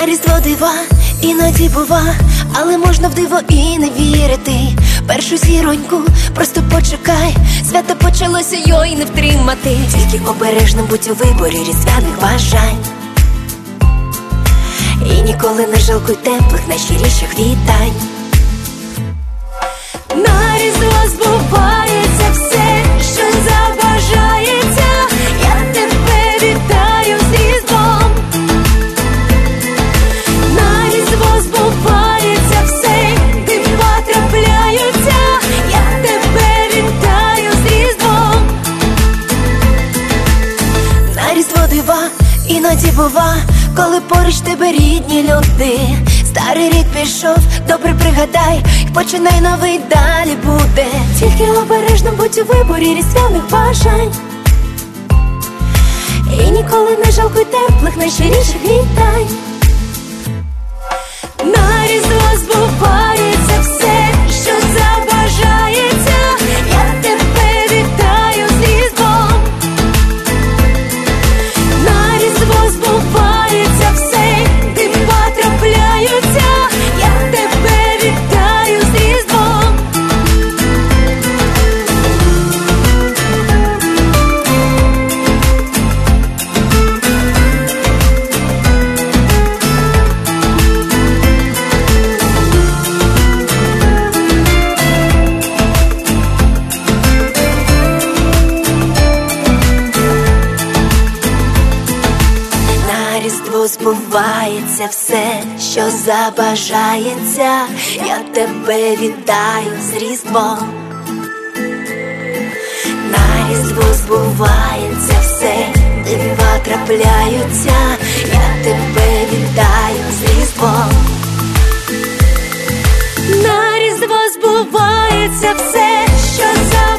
На Різдво дива іноді бува, але можна в диво і не вірити. Першу зіроньку просто почекай, свято почалося, йой не втримати. Тільки обережним будь у виборі різдвяних бажань. І ніколи не жалкуй теплих, найщиріших вітань. На Різдво збувається все, що забажається. Я тебе вітаю з Різдвом. На Різдво збувається все, дива трапляються. Я тебе вітаю з Різдвом. На Різдво дива іноді бува, коли поруч тебе рідні люди. Старий рік пішов, добре пригадай, і починай новий, далі буде. Тільки обережно будь у виборі різдвяних бажань. І ніколи не жалкуй теплих, найщиріших вітань. На Різдво збувається все, що забажається. Я тебе вітаю з Різдвом. На Різдво збувається все, дива трапляються. Я тебе вітаю з Різдвом. На Різдво збувається все, що забажається. Я тебе вітаю з Різдвом. На Різдво збувається все, дива трапляються. Я тебе вітаю з Різдвом. На Різдво збувається все, що забажається.